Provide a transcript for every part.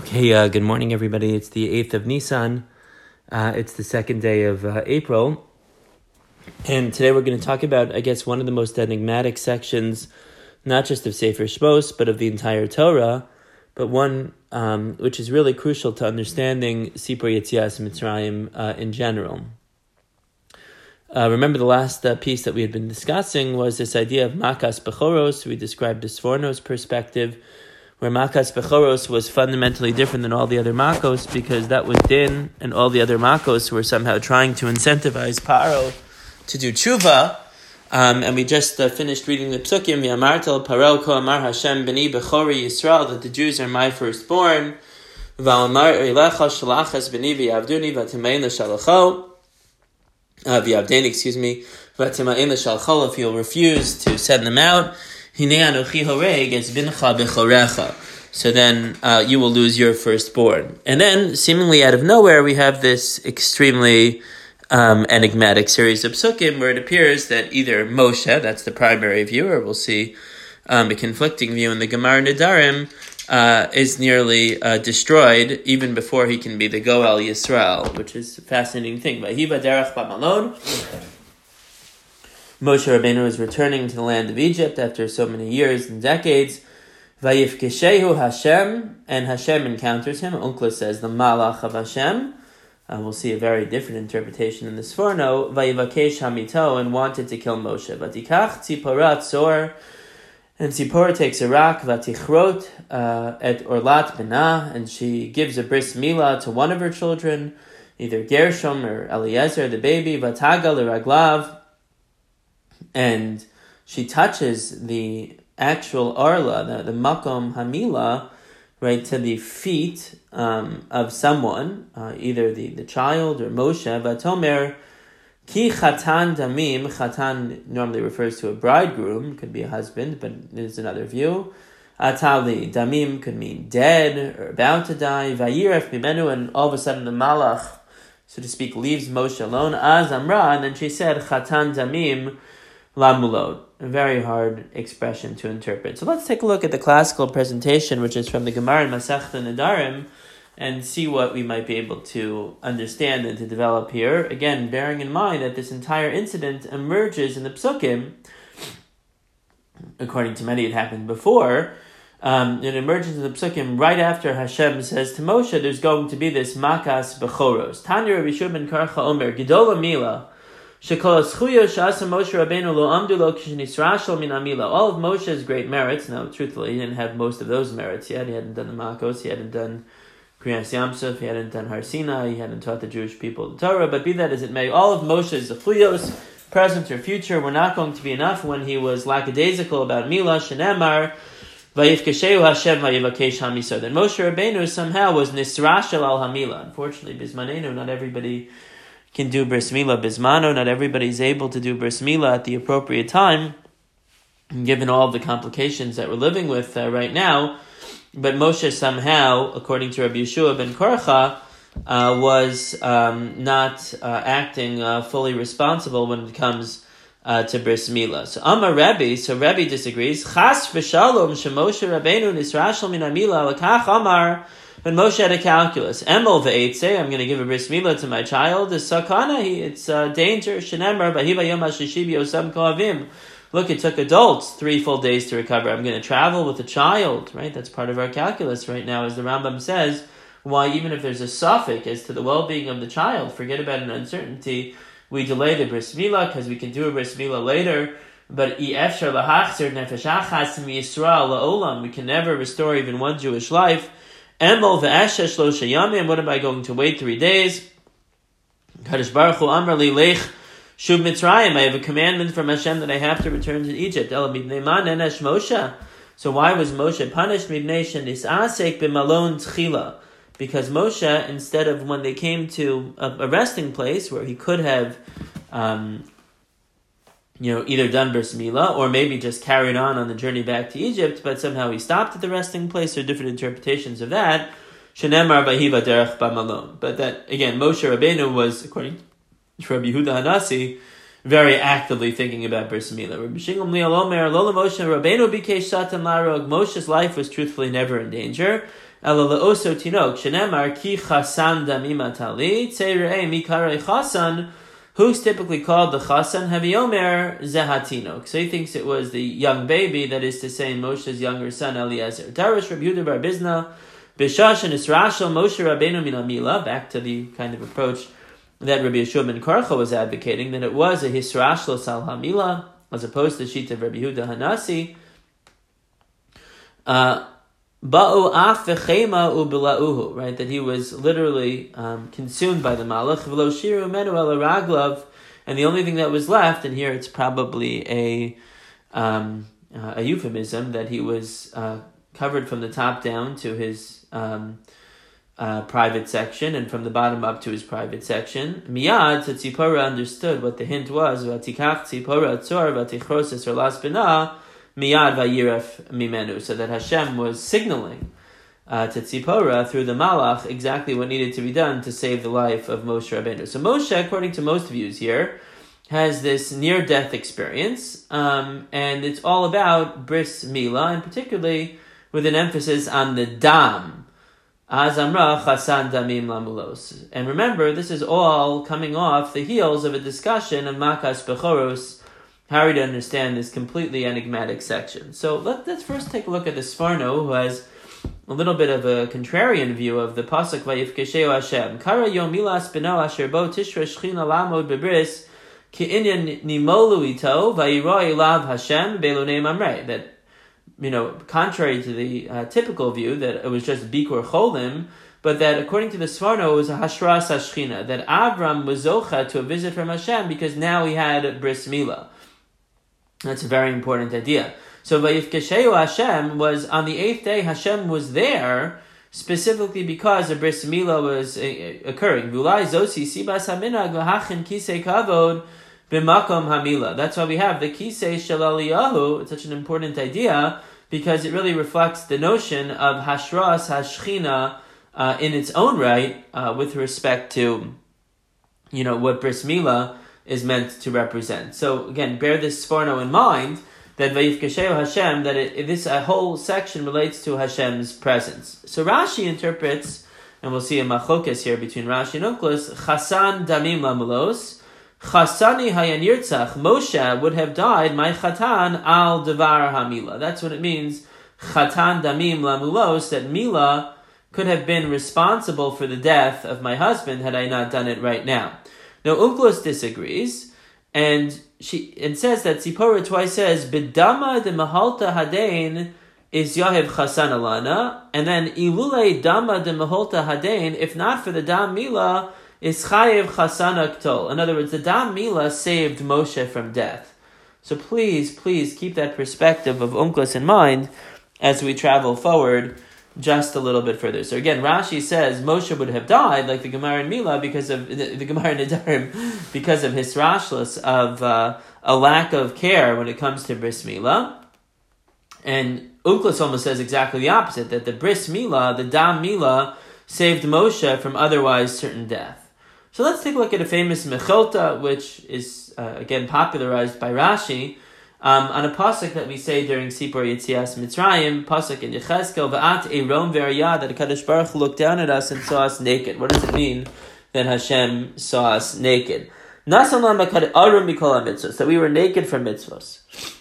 Okay, good morning, everybody. It's the 8th of Nisan. It's the second day of April. And today we're going to talk about, I guess, one of the most enigmatic sections, not just of Sefer Shmos, but of the entire Torah, but one which is really crucial to understanding Sipur Yetzias Mitzrayim in general. Remember the last piece that we had been discussing was this idea of Makas Bechoros. We described the Sforno's perspective, where Makas Bechoros was fundamentally different than all the other Makos, because that was Din, and all the other Makos were somehow trying to incentivize Paro to do tshuva. And we just finished reading the Psukim, Yamartel Paro Ko Amar Hashem B'ni Bechori Yisrael, that the Jews are my firstborn. V'amar Eilecha Shalachas B'ni V'yavduni V'atimayin L'Shalacho. V'yavdeni, V'atimayin L'Shalacho, if you'll refuse to send them out. So then you will lose your firstborn. And then, seemingly out of nowhere, we have this extremely enigmatic series of psukim where it appears that either Moshe, that's the primary view, or we'll see a conflicting view in the Gemara Nedarim, is nearly destroyed even before he can be the Goel Yisrael, which is a fascinating thing. Vahiva derech b'malon. Moshe Rabbeinu is returning to the land of Egypt after so many years and decades. Vayifkeshehu Hashem, and Hashem encounters him. Unkla says the Malach of Hashem. We'll see a very different interpretation in the Sforno. Vayivakesh Hamito, and wanted to kill Moshe. Vatikach Tziporat Zor, and Tzipora takes a rock. Vatichrot et Orlat Bena, and she gives a bris milah to one of her children, either Gershom or Eliezer, the baby. Vataga l'raglav, and she touches the actual arla, the makom hamila, right, to the feet of someone, either the child or Moshe. Vatomer ki chatan damim. Chatan normally refers to a bridegroom, could be a husband, but there's another view. Atali damim could mean dead or about to die. Vayiref mimenu, and all of a sudden the malach, so to speak, leaves Moshe alone. Az amra, and then she said chatan damim lamulot, a very hard expression to interpret. So let's take a look at the classical presentation, which is from the Gemara in Masechta Nedarim, and see what we might be able to understand and to develop here. Again, bearing in mind that this entire incident emerges in the Psukim. According to many, it happened before. It emerges in the Psukim right after Hashem says to Moshe, there's going to be this Makas Bechoros. Tanya Rabbi Shua ben Karcha Omer, Gedola Mila, all of Moshe's great merits, now truthfully he didn't have most of those merits yet. He hadn't done the Makos, he hadn't done Kriyas Yamsuf, he hadn't done Har Sinai, he hadn't taught the Jewish people the Torah, but be that as it may, all of Moshe's Zechuyos, present or future, were not going to be enough when he was lackadaisical about Milah, Shenemar, Vayifkeshehu Hashem Vayivakesh Hamisar. Then Moshe Rabbeinu somehow was Nisrashel al Hamilah. Unfortunately, Bismanenu, not everybody can do bris milah bismano. Not everybody is able to do bris milah at the appropriate time, given all of the complications that we're living with right now. But Moshe somehow, according to Rabbi Yeshua ben Korcha, was not acting fully responsible when it comes to bris milah. So Amar Rabbi, so Rabbi disagrees. Chas v'shalom shemoshe Rabbeinu nisrashel min hamilah l'kach Amar. When Moshe had a calculus, Emel ve'etze, I'm going to give a bris milah to my child, is sakana, it's danger, shenemar, bahiva yom hashishi b'yosam koavim. Look, it took adults 3 full days to recover. I'm going to travel with a child, right? That's part of our calculus right now, as the Rambam says, why even if there's a suffix as to the well-being of the child, forget about an uncertainty, we delay the bris milah, because we can do a bris milah later, but efshar lahachzir nefesh achas miyisrael la'olam, we can never restore even one Jewish life. Emel ve'eshesh lo sheyamim. What am I going to wait 3 days? Kadosh Baruch Hu Amar li lech shuv Mitzrayim. I have a commandment from Hashem that I have to return to Egypt. Ela midnei man enesh Moshe. So why was Moshe punished? Midnei shenisasek b'malon tchila. Because Moshe, instead of when they came to a resting place where he could have either done bris milah or maybe just carried on the journey back to Egypt, but somehow he stopped at the resting place. There are different interpretations of that. Shenemar vahiva derech b'malon. But that, again, Moshe Rabbeinu was, according to Rabbi Yehuda Hanasi, very actively thinking about bris milah. Rabbi Shimon Liel Omer, Lola Moshe Rabbeinu bikesh satan larog. Moshe's life was truthfully never in danger. Ela le'oso tinok, shenemar ki chasan damim atali, tzei re'eh mikarei chasan, who's typically called the chasan, haviomer zehatinok. So he thinks it was the young baby, that is to say, Moshe's younger son, Eliezer. Darish Rabbi Yehuda bar Bizna, Bishash and Israshel, Moshe Rabbeinu min Amila, back to the kind of approach that Rabbi Yeshua ben Karcha was advocating, that it was a Hisrashel Sal Hamila, as opposed to Shita Rabbi Yehuda Hanasi. Ba'u af v'chema u'bila'uhu, right, that he was literally consumed by the malach, v'lo shiru menu el raglav, and the only thing that was left, and here it's probably a euphemism, that he was covered from the top down to his private section, and from the bottom up to his private section. Miyad, so Tzipora understood what the hint was, v'tikach Tzipora tzor v'tichros esor las b'na, Miyad vayiref mimenu, so that Hashem was signaling to Tzipora through the Malach exactly what needed to be done to save the life of Moshe Rabbeinu. So Moshe, according to most views here, has this near-death experience, and it's all about bris milah, and particularly with an emphasis on the dam. Azamra chasan damim lamulos. And remember, this is all coming off the heels of a discussion of Makas Bechoros, how to understand this completely enigmatic section. So let's first take a look at the Sforno, who has a little bit of a contrarian view of the pasuk Vayifkesheu Hashem. Kara yom milas beno asher bo tishra shchina lamod bebris ki inyan nimolu ito vayiro elav Hashem belunei mamrei. That, contrary to the typical view that it was just bikur cholim, but that according to the Sforno it was a hashras hashchina, that Avram was zocha to a visit from Hashem because now he had bris milah. That's a very important idea. So Vayifkesheu Hashem was on the 8th day. Hashem was there specifically because a bris milah was occurring. V'ulai zosi sibas haminag v'hachin kisei kavod b'makom hamila. That's why we have the kisei shel Eliyahu. It's such an important idea because it really reflects the notion of hashras hashchina in its own right with respect to what bris milah is meant to represent. So again, bear this Sforno in mind, that Vayifkesheu Hashem, that this whole section relates to Hashem's presence. So Rashi interprets, and we'll see a machokes here between Rashi and Onkelos, Chasan damim lamulos, Chasani hayanirtzach, Moshe would have died, my chatan al devar hamila. That's what it means, Chatan damim lamulos, that Mila could have been responsible for the death of my husband had I not done it right now. Now, Onkelos disagrees, and says that Tzipora twice says, B'dama de mahalta hadein is Yahiv chasan alana, and then Ilule dama de mahalta hadein, if not for the dam milah, is chayev chasan aktol. In other words, the dam milah saved Moshe from death. So please keep that perspective of Onkelos in mind as we travel forward just a little bit further. So again, Rashi says Moshe would have died, like the Gemara in Milah, because of the Gemara in Nedarim, because of his rashlas of a lack of care when it comes to bris milah. And Onkelos almost says exactly the opposite, that the bris milah, the dam milah, saved Moshe from otherwise certain death. So let's take a look at a famous mechilta, which is again popularized by Rashi, on a pasuk that we say during Sipur Yetzias Mitzrayim, pasuk in Yechezkel, V'at Eirom V'Ariyah, that HaKadosh Baruch Hu looked down at us and saw us naked. What does it mean that Hashem saw us naked? Nasan Lam Arum Mikol HaMitzvos, that we were naked from mitzvos.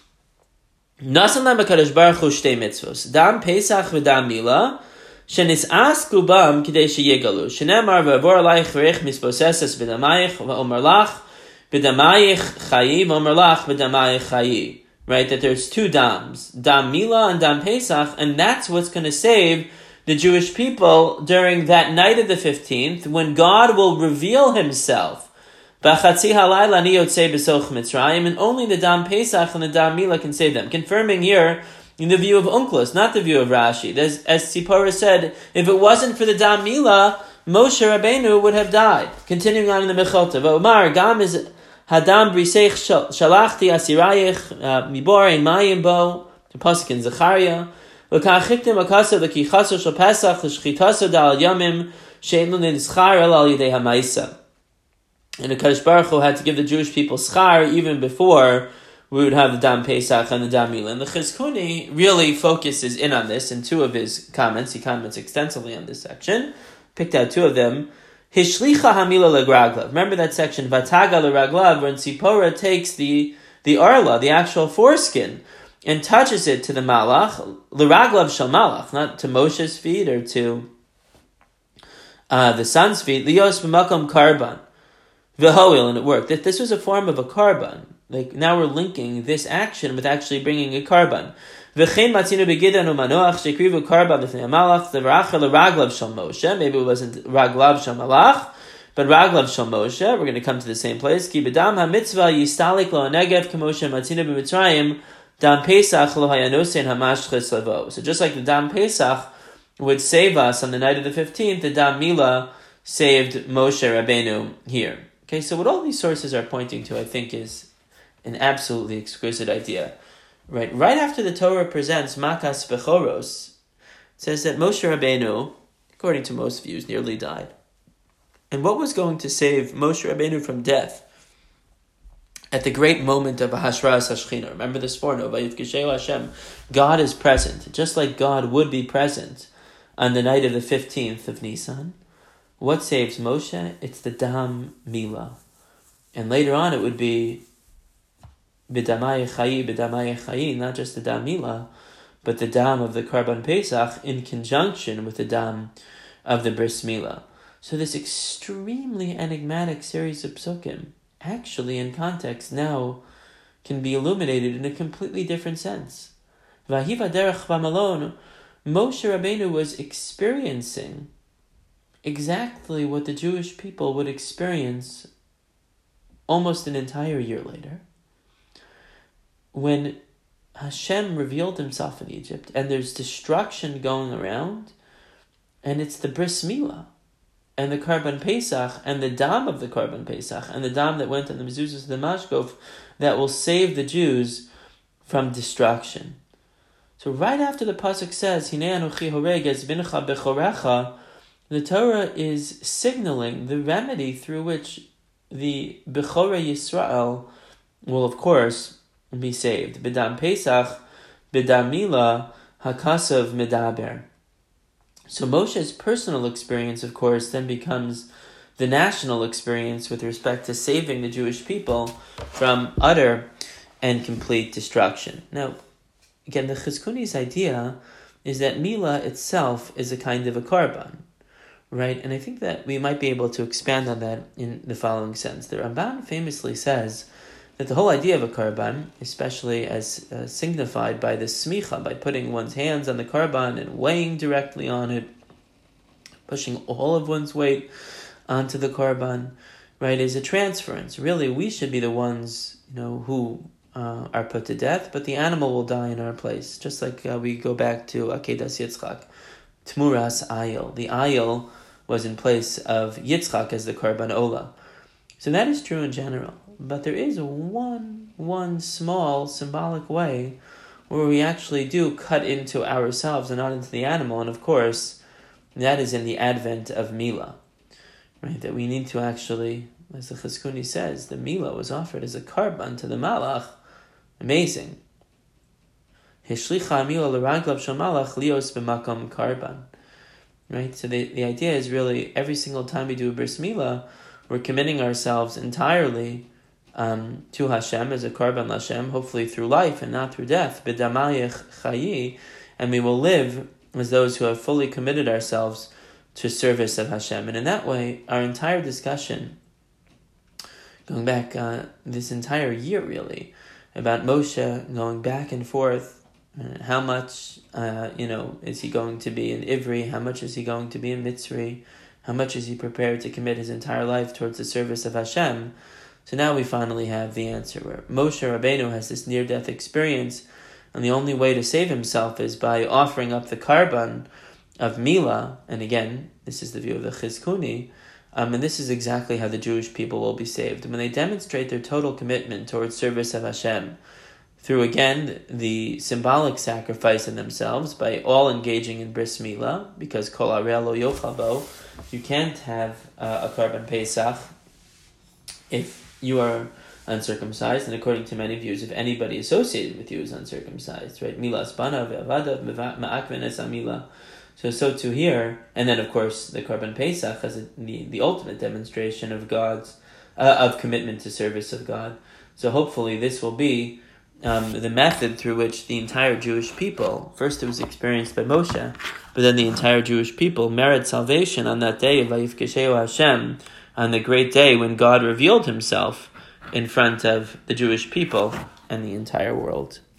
Nasan Lam HaKadosh Baruch Hu Shtei Mitzvos, Dam Pesach V'Dam Milah, Shenis'as Kubam K'dei Sheyegalu, Shenemar V'avor Alayich V'rech Misposeses V'damayich V'omer Lach, B'damayich chayi, v'omer lach b'damayich chayi. Right, that there's two dams, Dam Milah and Dam Pesach, and that's what's going to save the Jewish people during that night of the 15th, when God will reveal Himself. B'chatzi halayla ani yotzei b'soch Mitzrayim, and only the Dam Pesach and the Dam Milah can save them. Confirming here in the view of Onkelos, not the view of Rashi. As Tzipora said, if it wasn't for the Dam Milah, Moshe Rabbeinu would have died. Continuing on in the Mechilta, V'omar gam is Hadam briseich shalachti asirayich mibor ein mayim bo, the pasuk in Zechariah. L'kachiktim akasa l'kichaso shel Pesach l'shchitaso dal yamim she'enu nischar el al yidei ha'maisa. And the HaKadosh Baruch Hu had to give the Jewish people schar even before we would have the Dam Pesach and the Dam Milah. And the Chizkuni really focuses in on this in two of his comments. He comments extensively on this section. Picked out two of them. Hishlicha Hamila Legraglav. Remember that section, Vataga Legraglav, when Tzipora takes the arla, the actual foreskin, and touches it to the Malach, Leraglav Shal Malach, not to Moshe's feet or to the son's feet, Lios B'makom Karban. V'hoil, and it worked. This was a form of a karban. Like, now we're linking this action with actually bringing a karban. V'chein matzinu begidanu manoach shekrivu karban l'fnei malach l'v'racha l'raglav shal Moshe. Maybe it wasn't raglav shal malach, but raglav shal Moshe. We're going to come to the same place. Ki b'dam ha-mitzvah yistalik lo negev k'moshe matzinu b'mitzrayim dam pesach lo hayanosein hamashches lavo. So just like the dam pesach would save us on the night of the 15th, the dam milah saved Moshe Rabbeinu here. Okay, so what all these sources are pointing to, I think, is an absolutely exquisite idea. Right after the Torah presents Makas Bechoros, it says that Moshe Rabbeinu, according to most views, nearly died. And what was going to save Moshe Rabbeinu from death at the great moment of Hashras Hashchina? Remember this foreknow, Vayifkesheu Hashem, God is present, just like God would be present on the night of the 15th of Nisan. What saves Moshe? It's the Dam Milah. And later on it would be B'damai Chayi, not just the Dam Milah, but the Dam of the Karban Pesach in conjunction with the Dam of the Bris Milah. So this extremely enigmatic series of psukim, actually in context now, can be illuminated in a completely different sense. Vahiva derech b'malon, Moshe Rabbeinu was experiencing exactly what the Jewish people would experience almost an entire year later, when Hashem revealed himself in Egypt, and there's destruction going around, and it's the Bris Milah, and the Karban Pesach, and the Dam of the Karban Pesach, and the Dam that went on the mezuzahs of the Mashkov, that will save the Jews from destruction. So right after the pasuk says, Hinei Anochi Horeg es bincha bechorecha, the Torah is signaling the remedy through which the Bechorei Yisrael will, of course, be saved. B'dam Pesach, b'dam Milah, hakasav medaber. So Moshe's personal experience, of course, then becomes the national experience with respect to saving the Jewish people from utter and complete destruction. Now, again, the Chizkuni's idea is that Milah itself is a kind of a karban. Right, and I think that we might be able to expand on that in the following sense. The Ramban famously says that the whole idea of a karban, especially as signified by the smicha, by putting one's hands on the karban and weighing directly on it, pushing all of one's weight onto the karban, right, is a transference. Really, we should be the ones, who are put to death, but the animal will die in our place. Just like we go back to Akedas Yitzchak, Tmuras Ayil. The Ayil was in place of Yitzchak as the Karban Ola. So that is true in general. But there is one small symbolic way where we actually do cut into ourselves and not into the animal. And of course, that is in the advent of Milah. Right? That we need to actually, as the Chizkuni says, the Milah was offered as a Karban to the Malach. Amazing. Hishlicha Milah l'raglav shel Malach lios b'makom Karban. Right, so the idea is really every single time we do a Bris Milah, we're committing ourselves entirely to Hashem as a Karban Hashem, hopefully through life and not through death. B'damayich chayi, and we will live as those who have fully committed ourselves to service of Hashem. And in that way, our entire discussion, going back this entire year really, about Moshe going back and forth. How much, is he going to be in Ivri? How much is he going to be in Mitzri? How much is he prepared to commit his entire life towards the service of Hashem? So now we finally have the answer, where Moshe Rabbeinu has this near-death experience, and the only way to save himself is by offering up the karban of Milah. And again, this is the view of the Chizkuni, and this is exactly how the Jewish people will be saved. When they demonstrate their total commitment towards service of Hashem, through, again, the symbolic sacrifice in themselves by all engaging in Bris Milah, because Kol Arei Lo Yochal Bo, you can't have a Karban Pesach if you are uncircumcised, and according to many views, if anybody associated with you is uncircumcised, right? Milas bana ve'avadav ma'akvenes amila. So too here, and then of course the Korban Pesach as the ultimate demonstration of God's of commitment to service of God. So hopefully this will be the method through which the entire Jewish people, first it was experienced by Moshe, but then the entire Jewish people merit salvation on that day of Vayifkesheu Hashem, on the great day when God revealed himself in front of the Jewish people and the entire world.